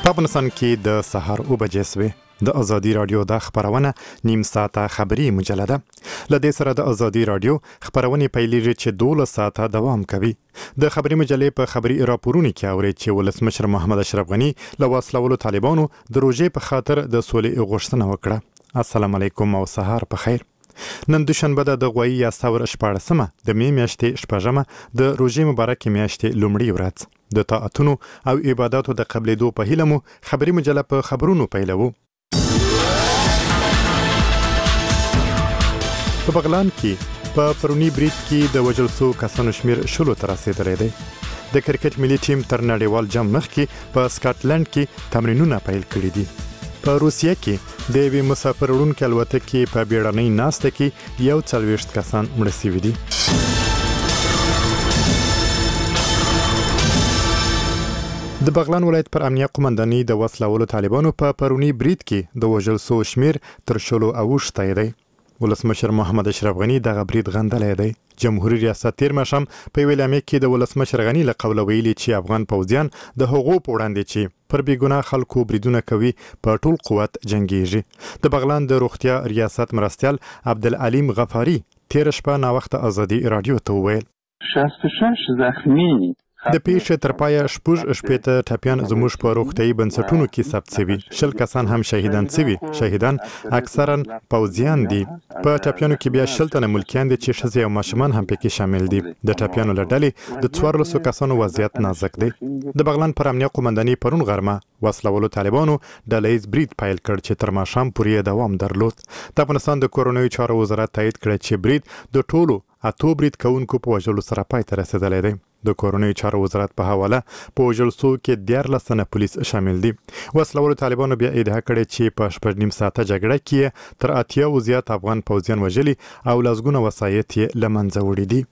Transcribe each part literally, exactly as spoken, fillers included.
په افغانستان کې د سهار اوه بجې سوې د ازادي رادیو د خبرونه نیم ساعته خبري مجله ده. له دې سره د ازادي رادیو خبرونه پیلېږي چې دولس ساعته دوام کوي. د خبري مجلې په خبري راپورونو کې اوري چې ولسمشر محمد اشرف غني له وسلوالو طالبانو د روژې په خاطر د سولې غوښتنه وکړه. السلام علیکم او سهار په خیر. نن دوشنبه ده د غوي یا ثور شپاړسمه د می میاشتې شپږمه د روژې مبارکې میاشتې لومړۍ ورځ. د طاعتونو او عبادتو د قبلېدو په هیله مو خبري مجله په خبرونو پیلوو. په بغلان کې په پرونی برید کې د وژل شوو کسانو شمیر شلو ته رسېدلی دی. د کرکټ ملي ټیم تر نړیوال جام مخکې په سکاټلند کې تمرینونه پیل کړي دي. په روسیه کې د یوې مسافر وړونکې الوتکې په بیړنۍ ناسته کې یو څلوېښت کسان مړه شوي دي. د بغلان ولایت پر امنیه قومندانۍ د وسلوالو طالبانو په پرونی برید کې د وژل شوو شمیر تر شلو اوښتی دی. ولسمشر محمد اشرف غني دغه برید غندلی دی. جمهوریت ریاست تیر ماښام په یوې اعلامیه کې د ولسمشر غني له قوله ویلي چې افغان پوځیان د هغو په وړاندې چې پر بېګناه خلکو بریدونه کوي په ټول قوت جنګیږي. د بغلان د روغتیا ریاست مرستیال عبدالعلیم غفاري تېره شپه ناوخته ازادي راډیو ته وویل شصت و شش زخمی د پیښې تر پایه شپږ شپېته ټپیان زموږ په روغتیایي بنسټونو کې ثبت شوي. شل کسان هم شهیدان شوي. شهیدان اکثرا پوځیان دي. په ټپیانو کې بیا شل تنه ملکیان دي چې ښځې او ماشومان هم پکې شامل دي. د ټپیانو له ډلې د څوارلسو کسانو وضعیت نازک دی. د بغلان پر امنیه قومندانۍ پرون غرمه وسلوالو طالبانو ډله ییز برید پیل کړ چې تر ماښام پورې دوام درلود. د افغانستان د کورنیو چارو وزارت تایید کړی چې برید د ټولو اتو برید کوونکو په وژلو سره پای ته رسېدلی دی. د کورنیو چارو وزارت په حواله په وژل شوو کې دیارلس تنه پولیس شامل دي. وسلوالو طالبانو بیا ادعا کړې چې په شپږ نیم ساعته جګړه کې تر اتیاوو زیات افغان پوځیان وژلي او لسګونه وسایط یې له منځه وړي دي.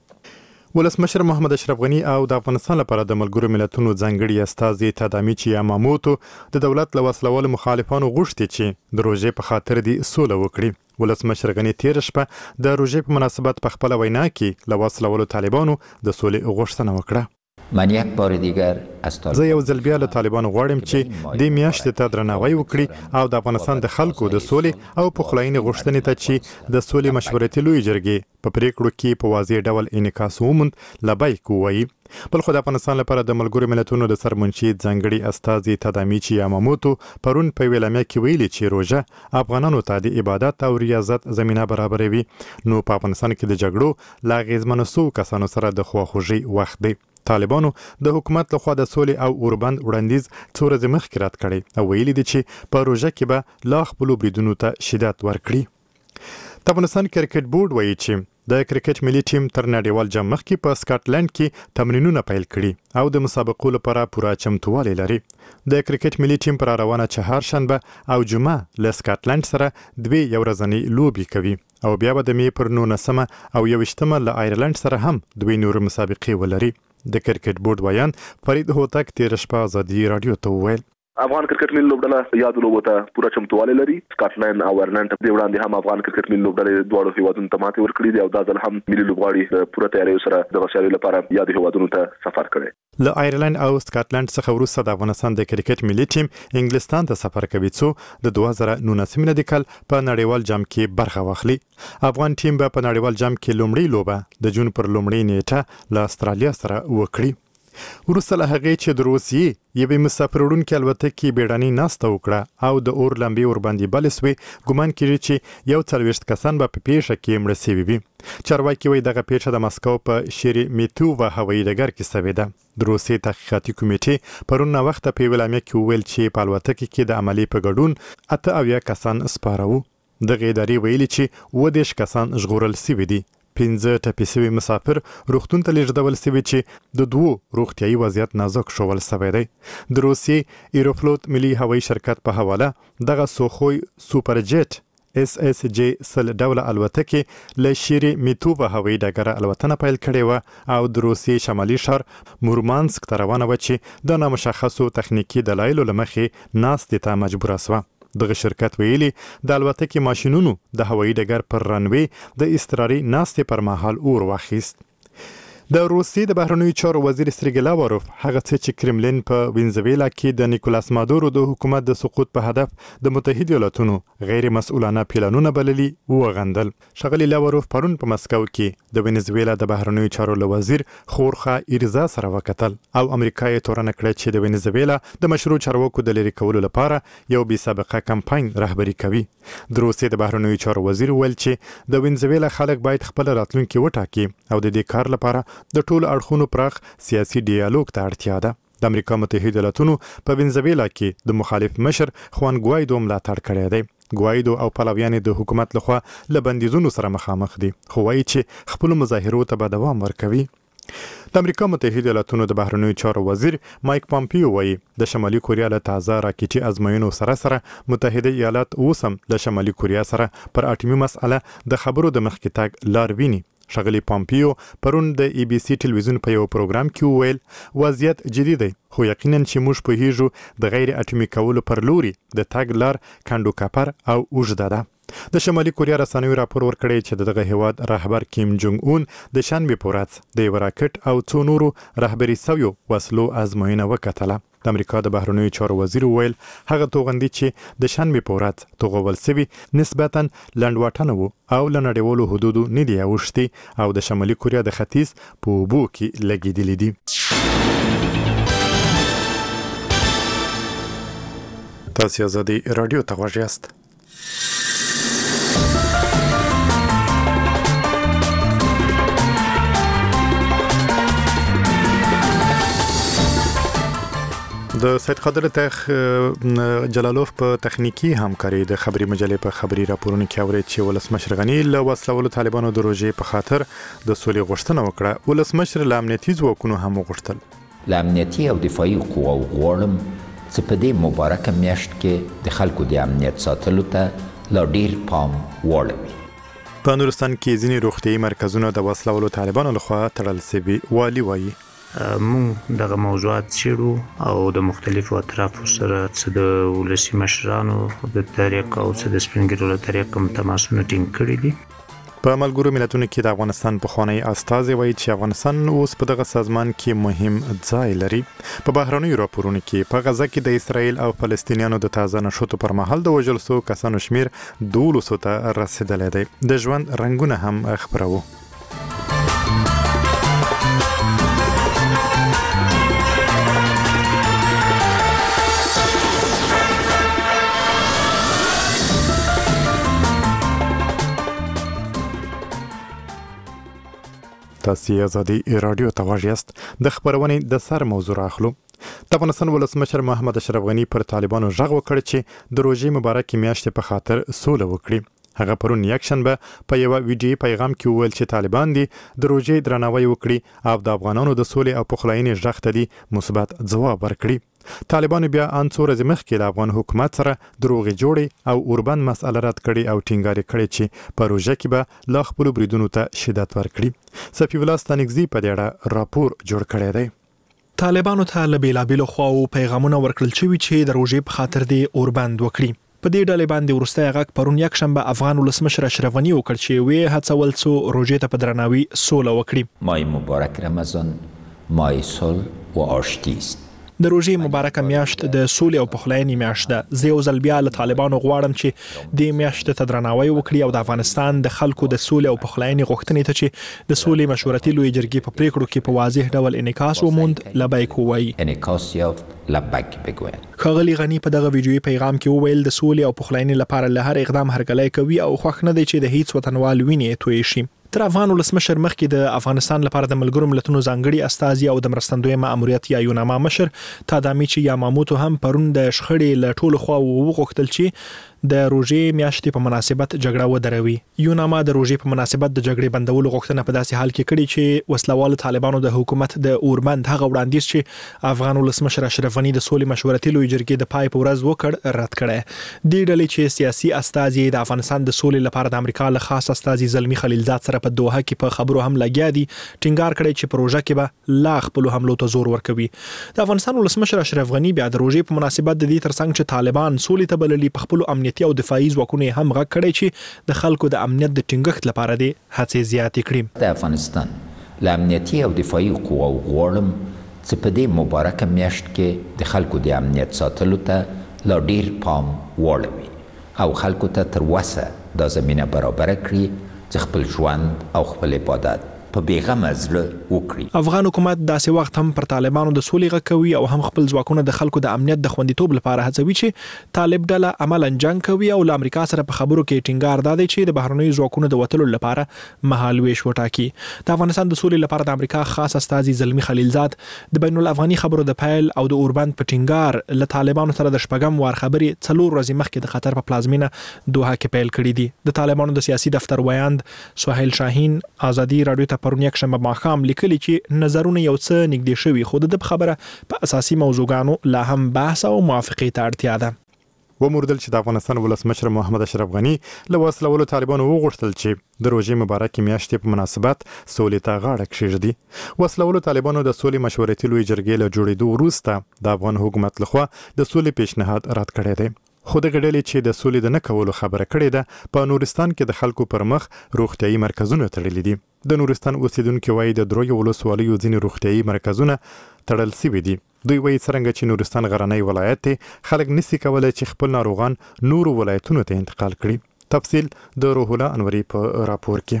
ولسمشر محمد اشرف غني او د افغانستان لپاره د ملګرو ملتونو ځانګړي استازي تادامیچي یاماموتو د دولت له وسلوالو مخالفانو غوښتي چې د روژې په خاطر دې سوله وکړي. ولسمشر غني تېره شپه د روژې په مناسبت په خپله وینا کې له وسلوالو طالبانو د سولې غوښتنه وکړه. من یک بار دیگر از زه یو ځل بیا له طالبانو غواړم چې دې میاشتې ته درناوی وکړي او د افغانستان د خلکو د سولې او پخلاینې غوښتنې ته چې د سولې مشورتي لویې جرګې په پریکړو کې په واضح ډول انعکاس وموند لبیک ووایي. بل خو د افغانستان لپاره د ملګرو ملتونو د سرمنشي ځانګړي استازي تادامیچي یاماموتو پرون په یوې اعلامیه کې ویلي چې روژه افغانانو ته د عبادت او ریاضت زمینه برابروي. نو په افغانستان کې د جګړو له اغېزمنو شوو کسانو سره د خواخوږۍ وخت دی. طالبانو د حکومت لخوا د سولې او اوربند وړاندیز څو ورځې مخکې رد کړی او ویلي دي چې په روژه کې به لا خپلو بریدونو ته شدت ورکړي. د افغانستان کرکټ بورډ وایي چې د کرکټ ملي ټیم تر نړیوال جام مخکې په سکاټلند کې تمرینونه پیل کړي او د مسابقو لپاره پوره چمتووالی لري. د کرکټ ملي ټیم پر روانه چهارشنبه او جمعه له سکاټلند سره دوی یو ورځنۍ لوبې کوي او بیا به د می پر نولسمه او یوویشتمه له آیرلند سره هم دوی نور مسابقې ولري. د کرکټ بورډ ویان فرید هوتک تېره شپه ازادي راډیو ته وویل افغان کرکټ ملي لوبډله یاد لوبو ته پوره چمتووالی لري. سکاټلند او آیرلند په وړاندې هم افغان کرکټ ملي لوبډلې دواړو هیوادونو ته ماتې ورکړې دي او دا ځل هم ملي لوبغاړي پوره تیاری سره د سیالۍ لپاره یاد هیوادونو ته سفر کړي. له آیرلند او سکاټلند څخه وروسته د افغانستان د کرکټ ملي ټیم انګلستان ته سفر کوي څو د دوه زره نولسم میلادي کال په نړیوال جام کې برخه واخلي. افغان ټیم به په نړیوال جام کې لومړی لوبه د جون پر لومړۍ نیټه له استرالیا سره وکړي. وروسته له هغې چې د روسیې یوې مسافر وړونکې الوتکې بیړنۍ ناسته وکړه او د اور لمبې ورباندې بلې سوې، ګمان کېږي چې یو څلوېښت کسان به په پیښه کې مړه سوي وي. چارواکي وایي دغه پیښه د مسکو په شېرېمیتوو هوایي ډګر کې سوې ده. د روسیې تحقیقاتي کمیټې پرون ناوخته په یوې اعلامیه کې وویل چې په الوتکې کې د عملې په ګډون اته اویا کسان سپاره وو. دغې ادارې ویلي چې اووه دېرش کسان ژغورل سوي دي. پنځه ټپي سوي مسافر روغتون ته لیږدول سوي چې د دوو روغتیایي وضعیت نازک ښوول سوی دی. د روسیې ایروفلوت ملي هوایي شرکت په حواله دغه سوخوی سوپر جیټ اس اس جی سل ډوله الوتکې له شېرېمیتوو هوایي ډګره الوتنه پیل کړې وه او د روسیې شمالي ښار مورمانسک ته روانه وه چې د نامشخصو تخنیکي دلایلو له مخې ناستې ته مجبوره سوه. دغه شرکت ویلي د الوتکې ماشینونو د هوایي ډګر پر رنوې د اضطراري ناستې پر مهال اور واخیست. د روسیې د بهرنیو چارو وزیر سرګی لاوروف هغه څه چې کرملین په وینزویلا کې د نیکولاس مادورو د حکومت د سقوط په هدف د متحده ایالاتونو غیر مسؤلانه پلانونه بللي وغندل. ښاغلي لاوروف پرون په مسکو کې د وینزویلا د بهرنیو چارو له وزیر خورخه ایرزا سره وکتل او امریکا یې تورنه کړه چې د وینزویلا د مشروع چارواکو د لرې کولو لپاره یو بې سابقه کمپاین رهبري کوي. د روسیې د بهرنیو چارو وزیر ویل چې د وینزویلا خلک باید خپل راتلونکي وټاکي او د دې کار لپاره د ټولو اړخونو پراخ سیاسي ډیالوګ ته اړتیا ده. د امریکا متحده ایالاتونو په وینزویلا کې د مخالف مشر خوان ګوایدو ملاتړ کړی دی. ګوایدو او پلویان د حکومت لخوا له بندیزونو سره مخامخ دي، خو وایي چې خپل مظاهرو ته به دوام ورکوي. د امریکا متحده ایالاتونو د بهرنیو چارو وزیر مایک پامپیو وایي د شمالي کوریا له تازه راکټي ازموینو سره سره متحده ایالات اوس هم له شمالي کوریا سره پر اټومي مسأله د خبرو د مخکې تګ لار ویني. ښاغلي پامپیو پرون د ای بي سي ټلویزیون په یو پروګرام کې وویل وضعیت جدي دی، خو یقینا چې موږ پوهیږو د غیر اټومي کولو پر لوري د تګ لار کندو کپر او اوږده ده. د شمالي کوریا رسنیو راپور ورکړی چې دغه هیواد رهبر کیم جونګ اون د شنبې په ورځ د یو راکټ او څو نورو رهبري سویو وسلو ازموینه وکتله. د امریکا د بهرنیو چارو وزیر ویل هغه توغندي چې د شنبې په ورځ توغول سوي نسبتا لنډواټنه وو او له نړیوالو حدودو نه دي اوښتي او د شمالي کوریا د ختیځ په اوبو کې لګېدلي دي. تاسو آزادي رادیو ته غوږ یاست. د سید قادر تخ جلالوف په تخنیکی همکاري د خبري مجلې په خبري راپورونو کې اوري چې ولسمشر غنی له وسلوالو طالبانو د روزې په خاطر د سولې غوښتنه وکړه. ولسمشر له امنیتي ځواکونو هم وغوښتل له امنیتي او دفاعي قواو غواړم چې په دې مبارکه میاشت کې د خلکو د امنیت ساتلو ته لا ډیر پام واړوي. په نورستان کې ځینې روغتیايي مرکزونه د وسلوالو طالبانو لخوا تړل شوي. والي وایي مونږ دغه موضوعات څېړو او د مختلفو اطرافو سره څه د ولسي مشرانو د طریق او څه د سپینګیرو له طریق هم تماسونه ټینګ کړي دي. په ملګرو ملتونو کې د افغانستان پخوانی استازی وایي چې افغانستان اوس په دغه سازمان کې مهم ځای لري. په بهرنیو راپورونو کې په غزه کې د اسرایل او فلسطینیانو د تازه نشوتو پر مهال د وژل شوو کسانو شمیر دولسو ته رسیدلی دی. د ژوند رنګونه هم خپروو. تاسو آزادي رادیو ته غوږ یاست. د خبرونې د سر موضوع اخلو. د افغانستان ولسمشر محمد اشرف غنی پر طالبانو ژغ وکړ چې د روزې مبارکې میاشتې په خاطر سوله وکړي. هغه پرون یکشنبه په یو ویډیو پیغام کې وویل چې طالبان دي د روزې درناوی وکړي او د افغانانو د سولې او پخلاینې ژغ ته دي مثبت ځواب ورکړي. طالبانو بیا ان څو ورځې مخکې د افغان حکومت سره دروغې جوړې او اوربند مسأله رد کړي او ټینګار کړي چې په روژه کې به لا خپلو بریدونو ته شدت ورکړي. صفي الله ستانکزي په دې اړه راپور جوړ کړی دی. طالبانو ته له بیلابیلو خواو پیغامونه ورکړل شوي چې د روژې په خاطر دې اوربند وکړي. په دې ډلې باندې وروستی غږ پرون یکشنبه افغان ولسمشر اشرف غنی وکړ چې وی هڅول څو روژې ته په درناوي سوله وکړي. ماه مبارک رمضان ماه صلح و آشتی است. د روژې مبارکه میاشت د سولې او پخلاینې میاشت ده. زه یو ځل بیا له طالبانو غواړم چې دې میاشت ته درناوی وکړي او د افغانستان د خلکو د سولې او پخلاینې غوښتنې ته چې د سولې مشورتي لویې جرګې په پریکړو کې په واضح ډول انعکاس وموند لبیک ووایي. انعکاس یافت لبیک بگوید. ښاغلي غنی په دغه ویډیويي پیغام کې وویل د سولې او پخلاینې لپاره له هر اقدام هرکلی کوي او خوښ نه دی چې د هیڅ وطنوال وینې تویې شي. تر افغان ولسمشر مخکې د افغانستان لپاره د ملګرو ملتونو ځانګړي استازي او د مرستندوی ماموریت یا یوناما مشر تادامیچی یاماموتو هم پرون د شخړې له ټولو خواو وغوښتل چې د روژې میاشتې په مناسبت جګړه ودروي. یوناما د روژې په مناسبت د جګړې بندولو غوښتنه په داسې حال کې کړې چې وسلوال طالبانو د حکومت د اوربند هغه وړاندیز چې افغان ولسمشر اشرف غنی د سولې مشورتي لویې جرګې د پای په ورځ وکړ رد کړی. دې ډلې چې سیاسي استازي د افغانستان د سولې لپاره د امریکا له خاص استازي زلمی خلیلزاد سره په دوحه کې په خبرو هم لګیا دي، ټینګار کړی چې پروژه کې به لا خپل حملو ته زور ورکوي. د افغانستان ولسمشر اشرف غنی بیا د روژې په مناسبت د دې ترڅنګ چې طالبان سولې ته بللي په خپل امنیتي او دفاعي ځواکونه هم غږ کړی چې د خلکو د امنیت د ټینګښت لپاره د هڅې زیاتې کړي. د افغانستان له امنیتي او دفاعي قواو غواړم چې په دې مبارکه میاشت کې د خلکو د امنیت ساتلو ته لا ډیر پام واړوي او خلکو ته تر وسه دا زمینه برابره کړي چې خپل ژوند او خپل عبادت په بیغمه زړه وکړي. افغان حکومت داسې وخت هم پر طالبانو د سولې غږ کوي او هم خپل ځواکونه د خلکو د امنیت د خوندیتوب لپاره هڅوي چې طالب ډله عملاً جنگ کوي او له امریکا سره په خبرو کې ټینګار دادی چې د بهرنیو ځواکونو د وټلو لپاره مهال ویش وټاکي. د افغانستان د سولې لپاره د امریکا خاص استازي زلمی خلیلزاد د بین الافغاني خبرو د پایل او د اوربند په ټینګار له طالبانو سره د شپږم وار خبرې څلور ورځې مخکې د قطر په پلازمینه دوحه کې پیل کړې دي. د طالبانو د سیاسي دفتر ویاند سهیل شاهین ازادي رادیو ته پرون یک شنبه ماښام لیکلي چې نظرونه یو څه نږدې شوي خو د خبره په اساسي موضوعګانو لا هم بحث او موافقې ته اړتیا ده. وموردل چې د افغانستان ولسمشر محمد اشرف غنی له وسلوالو طالبانو وغوښتل چې د روژې مبارکې میاشتې په مناسبت سولې ته غاړه کېږدي. وسلوالو طالبانو د سولې مشورتي لوی جرګې له جوړېدو وروسته د افغان حکومت لخوا د سولې پیشنهاد رد کړی دی. خو د غډلې چې د سولې د نه کولو خبره کړې ده په نورستان کې د خلکو پر مخ روغتيایي مرکزونه تړلي دي. د نورستان اوسیدونکو وایي د دروي ولسوالیو ځینې روغتيایي مرکزونه تړل شوي دي. دوی وایي څنګه چې نورستان غرنی ولایت دی خلک نسي کولای چې خپل ناروغان نورو ولایتونو ته انتقال کړي. تفصیل د روح الله انوري په راپور کې.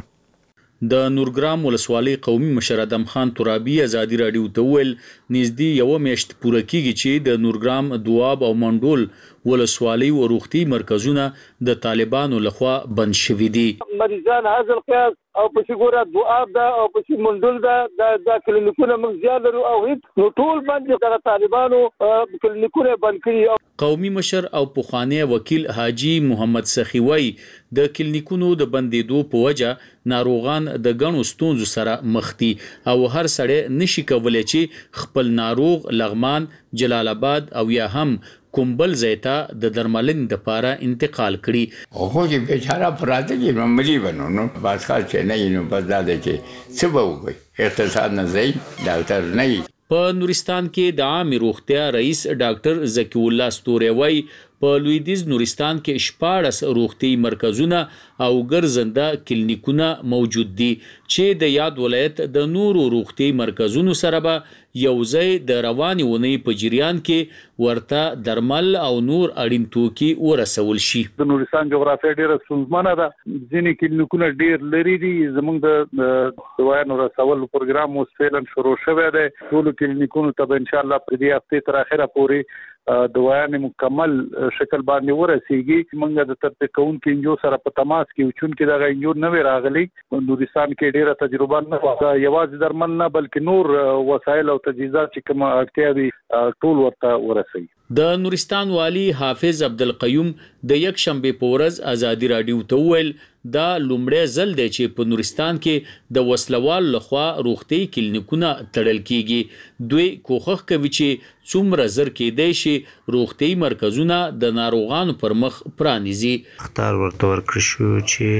د نورګرام ولسوالۍ قومي مشر ادم خان ترابي ازادي رادیو ته ویل نږدې یو میاشت پوره کیږي چې د نورګرام دواب او منډول ولسوالۍ او روغتي مرکزونه د طالبانو لخوا بند شوي دي. مریضان هاذ القياس او په شګوره دواب دا او په منډول دا د کلینیکونو موږ زیات لرو او هیڅ نو ټول باندې د طالبانو کلینیکونه بند کړي. قومي مشر او پخوانی وکیل حاجی محمد سخیوی د کلینیکونو د بندیدو په وجه ناروغان د غنو ستونزو سره مخ دي او هر سړی نشي کولای چې خپل ناروغ لغمان جلال آباد او یا هم کومبل زیتا د درملنې د پاره انتقال کړي. خو چې بیچاره پراته کې مملي بنو نو بس خاص نه نو بس دا د چې څه به وي اقتصاد نه ځي ډاکټر نه. په نورستان کې د عام روغتیا رئیس ډاکټر زکی الله ستوري وای په لویدیز نورستان کې شپاړس روغتي مرکزونه او ګرځنده کلینیکونه موجود دي چې د یاد ولایت د نورو روغتي مرکزونو سره به یوځای د رواني ونې په جریان کې ورته درمل او نور اړین توکي ورسول شي. د نورستان جغرافیه ډیره ستونزمنه ده. ځینې کلینیکونه ډیر لري دي. زموږ د دوایانو رسول پروګرام اوس فعلا شروع شوی دی. ټول کلینیکونو ته ان شاء الله په دې هفته تر اخره پورې دوايانې مکمل شکل باندې ورسیږي. موږ د ترتیب کوونکو انجو سره په تماس کې چون کې دا انجو نه راغلي. نورستان کې ډیره تجربه نه ده. یوازې درمل نه بلکې نور وسایل او تجهیزات چې کوم اړتیا دي ټول ورته ورسي. د نورستان والی حافظ عبدالقیوم د یک شنبه په ورځ ازادي رادیو ته ویل دا لومړی ځل دی چې په نورستان کې د وسلوال لخوا روغتي کلینیکونه تړل کیږي. دوی کوښښ کوي چې څومره زر کېدای شي روغتي مرکزونه د ناروغانو پر مخ پرانیزي. اختار ورته ورکړ شو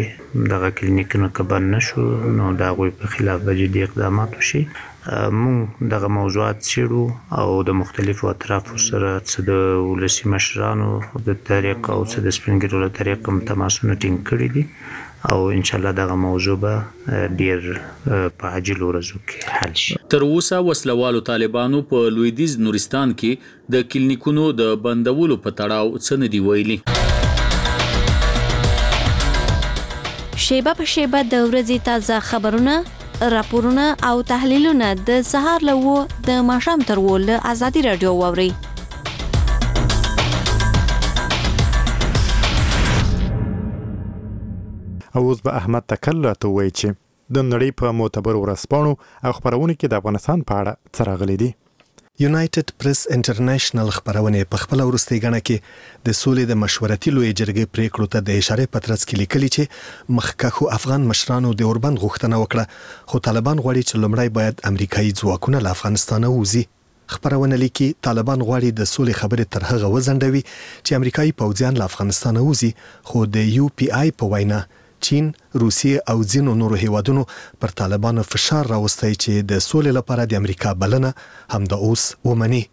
چې دغه کلینیکونه کبن نشو نو دا غوي په خلاف جدي اقدامات وشي. مونږ دغه موضوعات څېړو او د مختلفو اطرافو سره څه د ولسي مشرانو د طریق او څه د سپینګیرو له طریق هم تماسونه ټینګ کړي دي او ان شاء الله دغه موضوع به ډیر په عاجلو ورځو کې حل شي. تر اوسه وسلوالو طالبانو په لویدیز نورستان کې د کلینیکونو د بندولو په تړاو څه نه دی ویلي. شیبه په شیبه د ورځې تازه خبرونه راپورونه او تحلیلونه د سهار لوو د ماښام تر ول ازادي رادیو ووري. اوس به احمد تکل راته وایي چې د نړۍ په معتبر ورځپاڼو او خبرونو کې د افغانستان په اړه څه راغلي دي. یونایټډ پریس انټرنیشنل خبرونه په خپل ورستي غنه کې د سولې د مشورتي لوی جرګې پریکړو ته د اشاره پترڅ کې لیکلي چې مخکخو افغان مشرانو د اوربند غوښتنه وکړه خو طالبان غواړي چې لومړی باید امریکایي ځواکونه له افغانستان ووزي. خبرونه لیکي طالبان غواړي د سولې خبرې تر هغه وزندوي چې امریکایي پوځیان له افغانستان ووزي خو د یو پی آی په وینا چین، روسیه او ځینو نورو هیوادونو پر طالبانو فشار راوستي چې د سولې لپاره د امریکا بلنه هم د اوس ومني.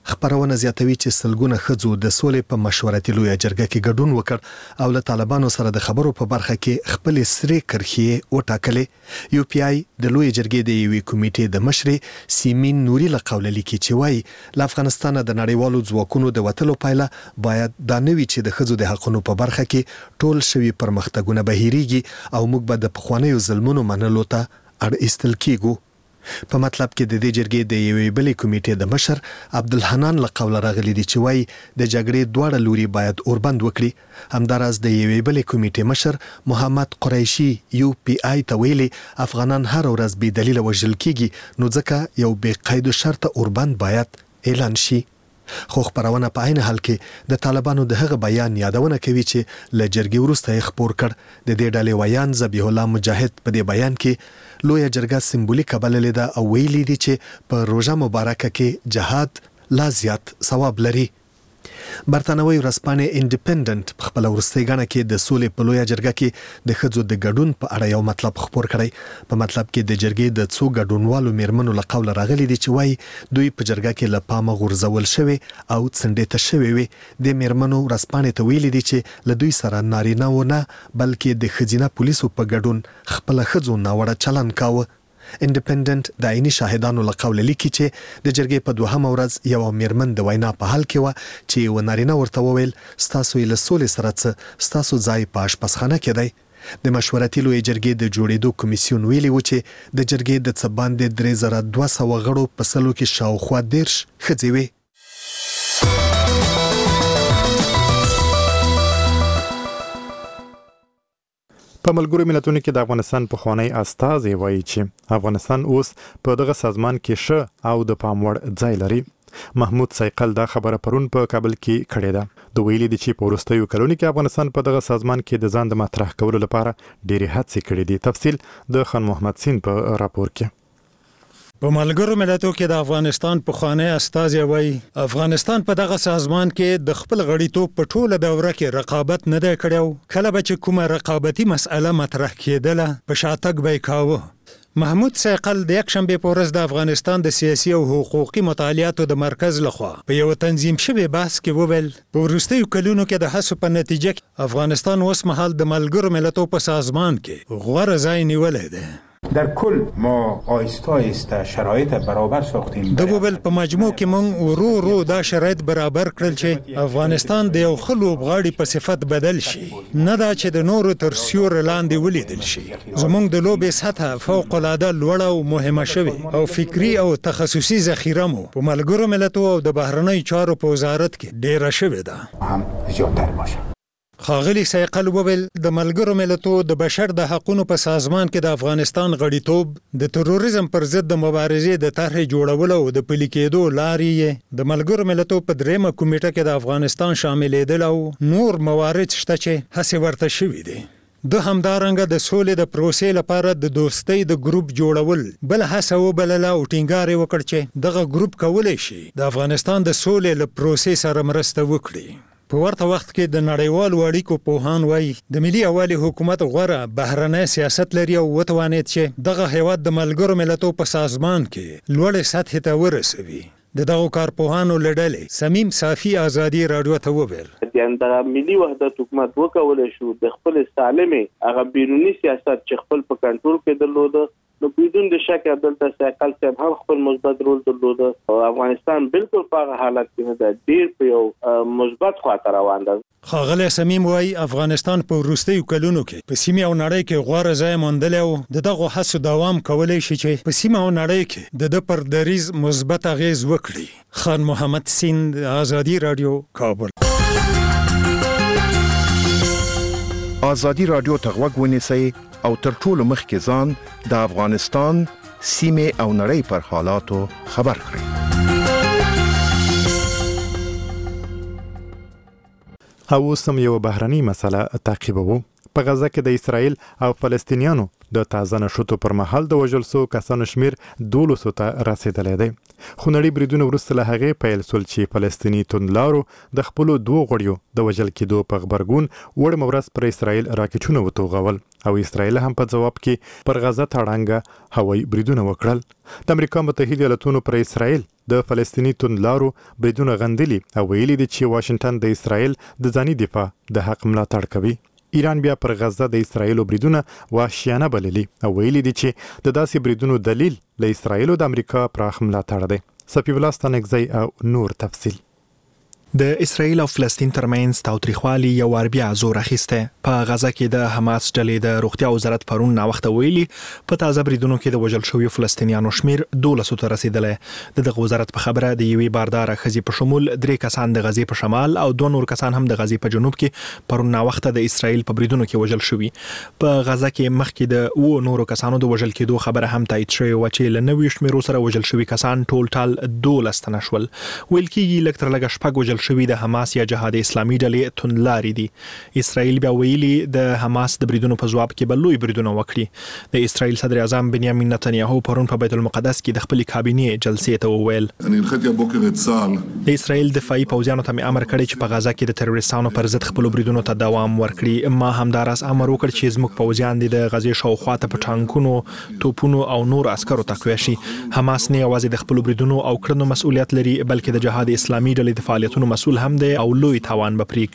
خبرونه زیاتوي چې سلګونه ښځو د سولې په مشورتي لویه جرګه کې ګډون وکړ او له طالبانو سره د خبرو په برخه کې خپل سری کرخي وټاکلې. یو پی آی د لویه جرګې د یوې کمیټې د مشر سیمین نوري له قوله لیکي چې وایي له افغانستان د نړیوالو ځواکونو د وتلو پایله باید دا نوي چې د ښځو د حقونو په برخه کې ټول شوي پرمختګونه بهیریږي او موږ به د پخوانیو ظلمونو منلو ته اړ ایستل کیږو. په مطلب کې د دې جرګې د یوې بلې کمیټې د مشر عبدالحنان له قوله راغلي دي چې وایي د جګړې دواړه لوري باید اوربند وکړي. همداراز د یوې بلې کمیټې مشر محمد قریشي یو پی آی ته ویلي افغانان هر ورځ بې دلیله وژل کیږي نو ځکه یو بې قید شرط اوربند باید اعلان شي. خو خبرونه په عین حال کې د طالبانو د هغه بیان یادونه کوي چې له جرګې وروسته یې خبر کړ. د دې ډلې ویان ذبیح الله مجاهد په دې بیان کې لویه جرګه سمبولیک بللې ده او ویلي دي چې په روزه مبارکه کې جهاد لا زیات ثواب لري. برتانوي ورځپاڼې انډیپندنت په خپل ورستۍ غاڼه کې د سولې په لویه جرګه کې د ښځو د ګډون په اړه یو مطلب خبر کړی. په مطلب کې د جرګې د څو ګډونوالو میرمنو له قوله راغلي دي چې وایي دوی په جرګه کې له پامه غورځول شوي او څنډې ته شوي وي. د میرمنو ورځپاڼې ته ویلي دي چې له دوی سره نارینه و نه بلکې د ښځینه پولیسو په ګډون خپل ښځو ناوړه چلند کاوه. انډیپندنت د عیني شاهدانو له قوله لیکي چې د جرګې په دوهمه ورځ یو میرمن د وینا په حال کې و چې و نارینه ورته وویل ستاسو یې له سولې سره څه ستاسو ځای په اشپزخانه کې دی. د مشورتي لویې جرګې د جوړېدو کمیسیون ویلي و چې د جرګې د څه باندې درې زره دوه سوه غړو په سلو کې شاوخوا دېرش ښځې وې. په ملګرو ملتونو کې د افغانستان پخوانی استازی وایي چې افغانستان اوس په دغه سازمان کې ښه او د پام وړ ځای لري. محمود سیقل دا خبره پرون په کابل کې کړې ده. د ویلي دي چې په وروستیو کلونو کې افغانستان په دغه سازمان کې د ځان د مطرح کولو لپاره ډېرې هڅې کړې دي. تفصیل د خان محمد سین په راپور کې. په ملګرو ملتونو کې د افغانستان پخوانی استازی وایي افغانستان په دغه سازمان کې د خپل غړیتوب په ټوله دوره کې رقابت نه دی کړی. کله به چې کومه رقابتي مسأله مطرح کېدله په شاتګ به یې کاوه. محمود سیقل د یکشنبې په ورځ د افغانستان د سیاسي او حقوقي مطالعاتو د مرکز لخوا په یو تنظیم شوی بحث کې وویل په وروستیو کلونو کې د هڅو په نتیجه کې افغانستان اوس مهال د ملګرو ملتونو په سازمان کې غوره ځای نیولی دی. در کل ما آیستا آیستا شرایط برابر ساختیم. د وبل په مجموع کې مونږ ورو ورو دا شرایط برابر کړل چې افغانستان د یو ښه لوبغاړي په صفت بدل شي، نه دا چې د نورو تر سیوري لاندې ولیدل شي. زمونږ د لوبې سطحه فوق العاده لوړه او مهمه شوې او فکری او تخصصي ذخیره مو په ملګرو ملتونو او د بهرنیو چارو په وزارت کې ډیره شوې ده. هم زیاتر باشه. خاغلی سیقل وویل د ملګرو ملتونو د بشر د حقوقو په سازمان کې د افغانستان غړیتوب د تروریزم پر ضد د مبارزې د طرح جوړولو او د پلي کېدو لارې د ملګرو ملتونو په دریمه کمیټه کې د افغانستان شاملېدل او نور موارد شته چې هڅې ورته شوي دي. د همدارنګه د سولې د پروسې لپاره د دوستۍ د ګروپ جوړول بل هڅه وبلله او ټینګار یې وکړ چې دغه ګروپ کولی شي د افغانستان د سولې له پروسې سره مرسته وکړي. په ورته وخت کې د نړیوالو اړیکو پوهان وایي د ملي یووالي حکومت غوره بهرنی سیاست لري او وتوانید چې دغه هیواد د ملګرو ملتونو په سازمان کې لوړې سطحې ته ورسوي. د دغو کارپوهانو له ډلې سمیم صافي ازادي راډیو ته وویل یعنې د ملي وحدت حکومت وکولی شو د خپل سالمې هغه بیروني سیاست چې خپل په کنټرول کې درلوده نو بدون د شک دلته سیقل صاحب هم خپل مثبت رول درلوده او افغانستان بالکل په هغه حالت کې نه ده، ډېر په یو مثبت خواته روان ده. ښاغلی سمیم وایي افغانستان په وروستیو کلونو کې په سیمې او نړۍ کې غوره ځای موندلی او د دغو هڅو دوام کولی شي چې په سیمه او نړۍ کې د ده پر دریځ مثبت اغیز وکړي. خان محمد سیند، ازادي راډیو، کابل. ازادي راډیو ته غوږ ونیسئ او تر ټولو مخکې ځان د افغانستان سیمې او نړۍ پر حالاتو خبر کړئ. او اوس هم یو بهرنۍ مسله تعقیبوو. په غزه کې د اسرائیل او فلسطینیانو د تازه نشوتو پر مهال د وژل شوو کسانو شمیر دولسو ته رسیدلی دی. خو نړۍ بریدونه وروسته له هغې پیل سول چې فلسطیني توندلارو د خپلو دوو غړیو د وژل کېدو په غبرګون وړمه ورځ پر اسرائیل راکټونه وتوغول او اسرائیل هم په ځواب کې پر غزه تړانګه هوایي بریدونه وکړل. د امریکا متحده ایالتونو پر اسرائیل د فلسطینی توندلارو بریدونه غندلي او ویلي دي چې واشنگټن د اسرائیل د ځاني دفاع د حق ملاتړ کوي. ایران بیا پر غزه د اسرائیل بریدونه وحشیانه بللي او ویلي دي چې د داسې بریدونو دلیل له اسرائیل او د امریکا پراخ ملاتړ دی. سپی الله ستنګزی او نور تفصیل. د اسرایل او فلسطین ترمنځ تاوتریخوالي یو ور بیا زور اخیسته. په غزه کې د حماس ډلې د روغتیا وزارت پرون نا وخت ویلي په تازه بریدونو کې د وژل شویو فلسطینیانو شمیر دولس ته رسیدلی. دغه وزارت په خبره د یوې باردار خزي په شمول درې کسان د غزې په شمال او دوه نور کسان هم د غزې په جنوب کې پرون نا وخت د اسرایل په بریدونو کې وژل شوي. په غزه کې مخکې د و نورو کسانو د وژل کېدو خبره هم تایید شوې و چې له نوي شمیرو سره وژل شوي کسان ټول ټال دولس تنه شول. ویل کېږي لږ تر لږه شپږ وژل شوي د حماس یا جهاد اسلامي ډلې توندلاري دي. اسرائیل بیا ویلي د حماس د بریدونو په ځواب کې بل لوی بریدونه وکړي. د اسرائیل صدر اعظم بنیامین نتنیاهو پرون په بیت المقدس کې د خپل کابینې جلسې ته وویل د اسرائیل دفاعي پوځیانو ته امر کړی چې په غزه کې د تروریستانو پر ضد خپل بریدونو ته دوام ورکړي. ما همدارس امر وکړ چې زموږ پوځیان د غزې شاوخوا ته په ټانکونو، توپونو او نور عسکرو تقویه شي. حماس نه یوازې د خپل بریدونو او کړنو مسؤلیت لري بلکې د جهاد اسلامي ډلې د فعالیتونو مسؤل هم دی او لوی تاوان به پرې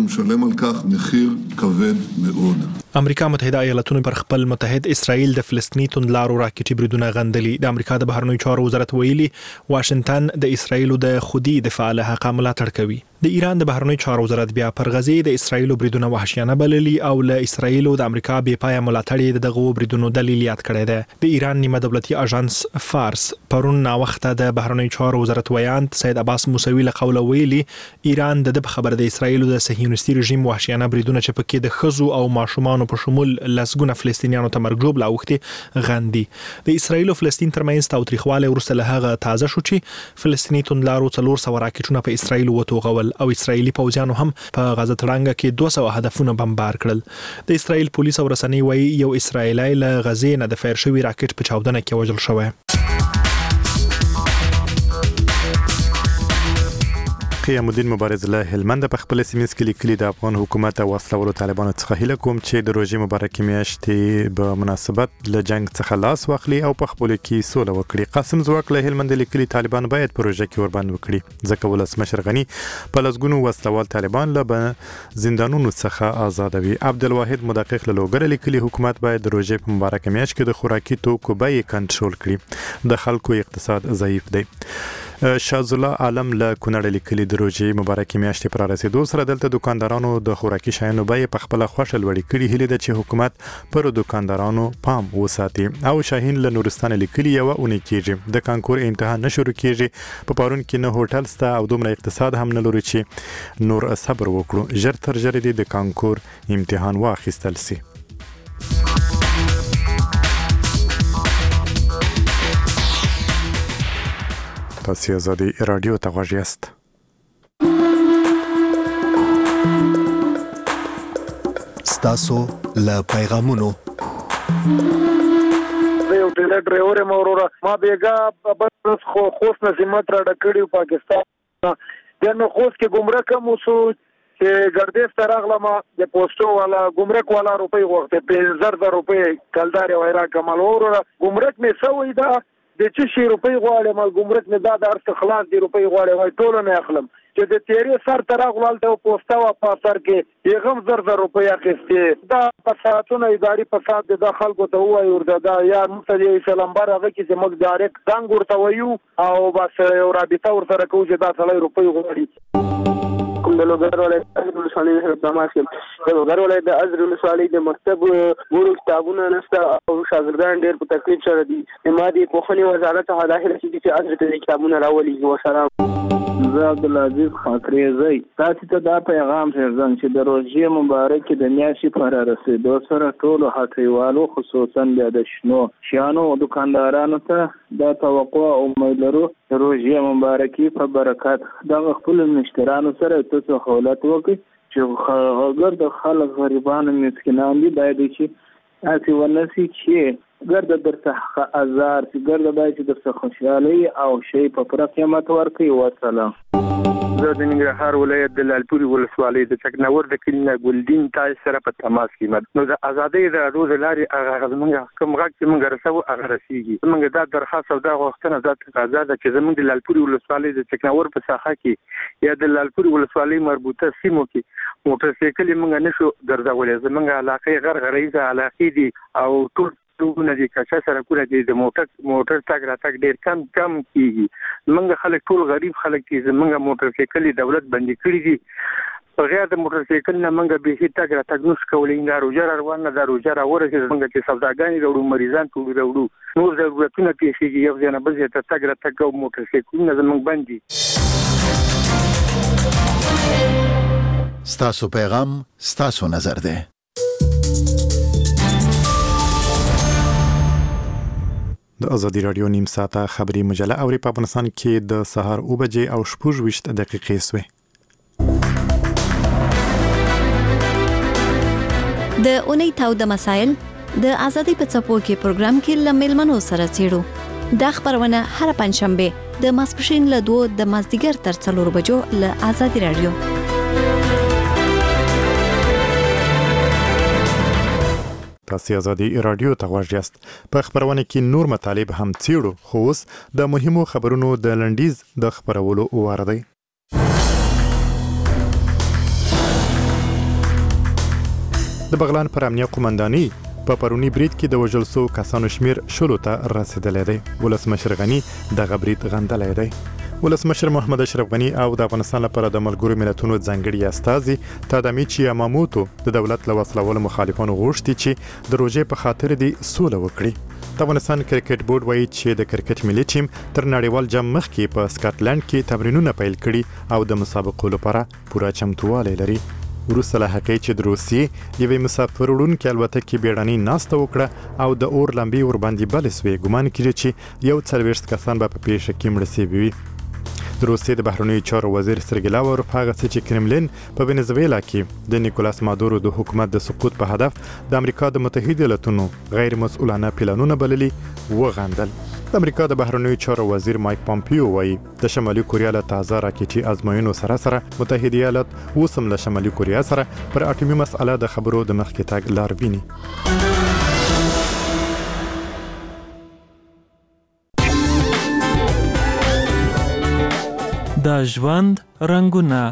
کړي. امریکا متحده ایالاتونو پر خپل متحد اسرائیل د فلسطینی توندلارو راکټي بریدونه غندلي. د امریکا د بهرنیو چارو وزارت ویلي واشنگټن د اسرائیل د خودي دفاع له حق ملاتړ کوي. د ایران د بهرنیو چارو وزارت بیا پر غزې د اسرائیل بریدونه وحشیانه بللي او له اسرائیل او د امریکا بې پای ملاتړ دغه بریدونو دلیل یاد کړی دی. د ایران نیمه دولتي اژانس فارس پرون نا وخت د بهرنیو چارو وزارت ویاند سید عباس موسوي له قوله ویلي ایران د خبر د اسرائیل د صهیونیستي رژیم وحشیانه بریدونه چې پکې د خزو او ماشومان په شمول لسګونه فلسطینیانو ته مرګ جوړ لاوختي غندي. د اسرائیل او فلسطین ترمنځ تاوتریخواله ورسره له هغه تازه شو چې فلسطینی توندلارو څلور سوه راکټونه په اسرائیل وتوغول او اسرائیلي پوځیانو هم په غزه تړانګه کې دوه سوه هدفونه بمبار کړل. د اسرائیل پولیس او رسنۍ وایي یو اسرائیلی له غزې نه د فیر شوي راکټ په چاودنه کې وژل شوی. قیام الدین مبارز له هلمند په خپل سیمینس کې لیکلي د افغان حکومت او وسلوالو طالبانو څخه هیله کوم چې د روژې مبارکې میاشتې په مناسبت له جنگ څخه لاس واخلي او په خپل کې سوله وکړي. قاسم زواک له هلمند لیکلي طالبان باید په روژه کې ورباندې وکړي ځکه ولسمشر غنی په لسګونو وسلوال طالبان له زندانونو څخه آزادوي. عبدالواحد مدقق له لوګر لیکلي حکومت باید د روژې په مبارکه میاشت کې د خوراکي توکو بیې کنټرول کړي. د خلکو اقتصاد ضعیف دی. شاز الله عالم له کونړ لیکلي د روژې مبارکې میاشتې پر رسیدو سره دلته دکاندارانو د خوراکي شیانو بیې په خپل خوښه لوړې کړي. هیله ده چې حکومت پر دکاندارانو پام وساتي. او شاهین له نورستان لیکلي یو اونۍ کېږي د کانکور امتحان نه شروع کېږي په پارون کې نه هوټل سته او دومره اقتصاد هم نه لري چې نور صبر وکړو ژر تر ژره دې د کانکور امتحان واخیستل سي. تاسو آزادي رادیو ته غوږ یاست. ستاسو له پیغامونو یو ډرایور مورورا ما بیګه بس خو خوست نظمت را ډکړیو پاکستان دنه خوست کې ګمرک مو سو چې ګردیس ترغله ما د پوسټو والا ګمرک والا روپۍ وخت په زر روپۍ کلدار وایرا کمال اورورا ګمرک می سوې دا د چې شي روپۍ غواړم ما ګمرک نه دا د ارڅ خلاص دی روپۍ غواړم وای ټول نه اخلم چې د تیری سر ترغلال ته پوسټا وا پاسر کې یغم زر زر روپۍ اخیستي دا پساتونه اداري فساد د خلکو ته وای وردا دا یا مستدی سلامبر هغه کې چې موږ ډایرکټ څنګه ورته وایو او بس یو رابطه ورسره کوو چې دا څلای روپۍ غواړي. کوم د لوګر ولایت د ولسوالۍ د دماسیم د لوګر ولایت د ازر ولسوالۍ د مکتب ګورو کتابونه نشته او شاګردان ډېر په تکلیف سره دي. مادي پوهنې وزارت ته داخله شي چې ازر ته کتابونه راولي. وسلام زه عبدالعزیز خاطرې زئی تاسو ته دا پیغام ورزم چې د روژې مبارکې د میاشتې پر رسیدو سره ټول هټیوالو خصوصا د شنو شیانو دکاندارانو ته دا توقع او امید لرو د روژې مبارکې په برکت د خپل مشترانو سره تاسو حالت وکړي چې اگر د خلک غریبانو مسکینان دي باید چې تاسو ونسي چې ګرد درته ازار چې ګرد باید چې درته خوشحالي او شی په پوره قیمت ورکړي. وسلام. زه د ننګرهار ولایت د لالپوري ولسوالۍ د چکناور د کلینه ګلدین تای سره په تماس کې نو د ازادۍ د راډیو د لارې هغه زمونږ کوم غږ چې موږ رسو هغه رسیږي موږ دا درخواست او دا غوښتنه ده چې زمونږ د لالپوري ولسوالۍ د چکناور په ساحه کې یا د لالپوري ولسوالۍ مربوطه سیمو کې موټر سایکل موږ نشو ګرځولای زمونږ علاقې غرغړیزه علاقې دي او ټول ټولونه دي کچا سره کوله دي د موټر موټر تاګ را تاګ ډیر کم کم کیږي موږ خلک ټول غریب خلک دي زمونږ موټر سایکل دولت بندي کړی دي بغیر د موټر سایکل نه موږ به هیڅ تاګ را تاګ نشو کولای نه روزه روان نه روزه راورسې موږ چې سوداګانی وروړو مریضان ټول وروړو نو ضرورتونه پیښیږي یو ځنه بل ځای ته تاګ را تاګ او موټر سایکل نه زمونږ بندي. ستاسو پیغام ستاسو نظر ده. د ازادي رادیو نیم ساعته خبري مجله اوري په افغانستان کې د سهار او بجې او شپږ وشت دقیقې سوې. د اونۍ تاو د مسایل د ازادي په څپو کې پروګرام کې لمل منو سره چیرو د خبرونه هر پنځشنبه د ماسپښین له دوه د مازدیګر تر څلور بجو له ازادي رادیو. تاسو ازادي رادیو ته غواړئ یاست په خبرونه کې نور مطالب هم څیړو خو اوس د مهمو خبرونو د لنډیز د خبرولو واره دی. د بغلان پر امنیه قومنداني په پرونی برید کې د وژل شوو کسانو شمیر شلو ته رسیدلی دی. ولسمشر غني دغه برید غندلی دی. ولسمشر محمد اشرف غني او د افغانستان لپاره د ملګرو ملتونو ځانګړي استازي تادامیچی یاماموتو د دولت له وسلوالو مخالفانو غوښتي چې د روژې په خاطر دی سوله وکړي. د افغانستان کرکټ بورډ وایي چې د کرکټ ملي ټیم تر نړیوال جام مخکې په سکاټلند کې تمرینونه پیل کړي او د مسابقو لپاره پوره چمتووالی لري. وروسته له هغې چې د روسیې یوې مسافر وړونکې الوتکې بیړنۍ ناسته وکړه او د اور لمبې ورباندې بلې سوې، ګمان کېږي چې یو څلوېښت کسان به په پیښه کې مړه سوي وي. د روسیې د بهرنیو چارو وزیر سرګی لاورف هغه څه چې کرملین په وینزویلا کې د نیکولاس مادورو د حکومت د سقوط په هدف د امریکا د متحده ایالاتونو غیر مسؤلانه پلانونه بللي وغندل. د امریکا د بهرنیو چارو وزیر مایک پامپیو وایي د شمالي کوریا له تازه راکټي ازموینو سره سره متحده ایالات اوس هم له شمالي کوریا سره پر اټومي مسأله د خبرو د مخکې تګ لار ویني. د ژوند رنگونه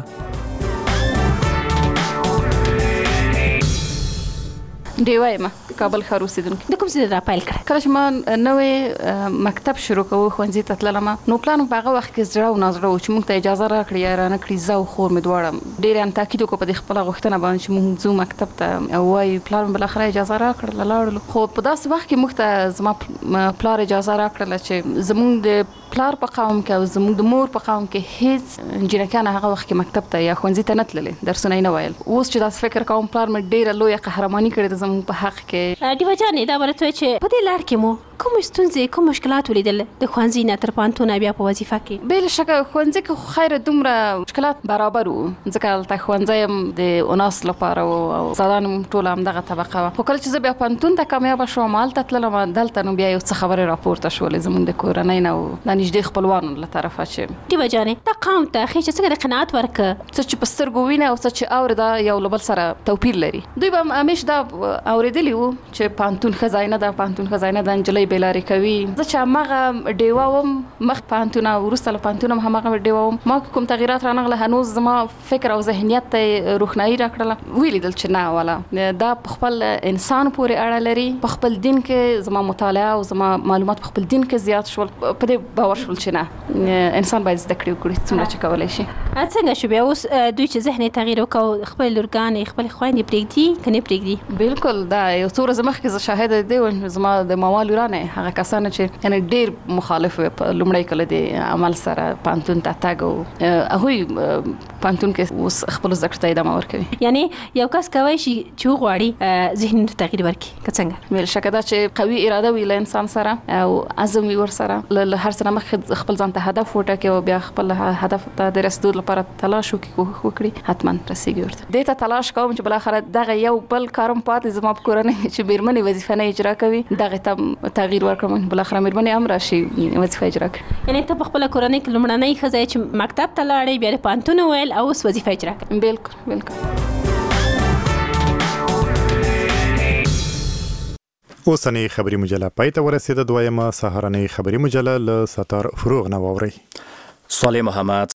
دیوایم کابل ښار اوسیدونکي د کوم ځای را پیل کړ کله چې ما نوې مکتب شروع کوو ښوونځي ته تللم نو پلان په هغه وخت کې زړه او نازړه و چې موږ ته اجازه راکړي یا رانه کړي زه او خور مې دواړه ډېر یې تاکید وکړو په دې خپله غوښتنه باندې چې موږ ځو مکتب ته وایي پلار مې بالاخره اجازه راکړله لاړلو خو په داسې وخت کې موږ ته زما پلار اجازه راکړله چې زموږ د پلار په قوم کې او زموږ د مور په قوم کې هیڅ جنکیانه هغه وخت کې مکتب ته یا ښوونځي ته نه تللې درسونه یې نه ویل اوس چې داسې فکر کوم پلار مې ډېره لویه قهرماني کړې ده زموږ په حق کې ډیوه جانې دا ورته چې په دې لار کې مو کوم ستونزې کوم مشکلات ولیدل د ښوونځي نه تر پوهنتونه بیا په وظیفه کې بې شکه ښوونځي کې خو خیر دومره مشکلات برابر وو ځکه هلته ښوونځی هم د اناس لپاره و او استادان هم ټوله همدغه طبقه وه خو کله چې زه بیا پوهنتون ته کامیابه شوم هلته تللم دلته نو بیا یو څه خبرې راپورته شولې زموږ د کورنۍ نه او د نږدې خپلوانو له طرفه چې ډیوه جانې دا قوم ته خېچه څنګه د قناعت ورکړه څه چې په سترګو وینه او څه چې اورېده یو له بل سره توپیر لري دوی به همیش دا اورېدلي وو چې پوهنتون ښه ځای نه ده پوهنتون ښه ځای نه ده نجلۍ بېلارې کوي زه چې هماغه ډیوه وم مخ پوهنتونه وروسته له پوهنتون هم هماغه ډیوه وم ما کوم تغیرات رانغله هنوز زما فکر او ذهنیت ته روښنایي راکړله ولیدل چې نه والا دا په خپل انسان پورې اړه لري په خپل دین کې زما مطالعه او زما معلومات په خپل دین کې زیات شول په دې باور شول چې نه انسان باید زده کړې وکړي څومره چې کولی شي څنګه شو بیا اوس دوی چې ذهن یې تغییر وکړ خپل لورګانې خپلې خویندې پرېږدي که نه پرېږدي بالکل دا یو څو ورځې مخکې زه شاهده دی وم زما د ماما لورانې هغه کسان چې یعنی ډېر مخالف وي په لومړی کله د عمل سره پوهنتون ته تګ او هغوی پوهنتون کې اوس خپلو زده کړو ته ادامه ورکوي یعنی یو کس کولی شي چې وغواړي ذهنونو ته تغییر ورکړي که څنګه بې شکه دا چې قوي اراده وي له انسان سره او عزم وي ورسره له هر څه نه مخکې خپل ځان ته هدف وټاکي او بیا خپل هدف ته د رسېدو لپاره تلاش وکړي حتما رسېږي ورته دې ته تلاش کوم چې بالاخره دغه یو بل کار هم پاتې زما په کورنۍ چې بیرمنې وظیفه نه اجرا کوي دغې ته تغییر ورکړم بل اخر مېرمنې هم راشي وظیفه اجرا کړي. یعنی ته په خپل کورنۍ کې لومړنۍ ښځه چې مکتب ته لاړې بیا د پوهنتون وویل او اوس وظیفه اجرا کړې. بالکل بالکل. اوسنۍ خبري مجله پای ته ورسېده. دویمه سهارنۍ خبري مجله له ستار فروغ نه واوري. صالح محمد